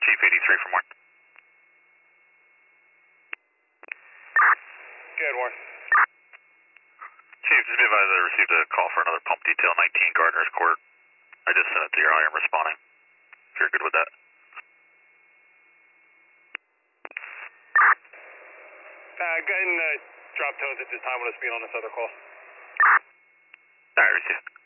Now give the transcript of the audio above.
Chief 83 from Warren. Good, Warren. Chief, just be advised I received a call for another pump detail, 19 Gardner's Court. I just sent it to your I am responding. If you're good with that. Go ahead and drop tones at this time. We'll just be on this other call. Alright, received.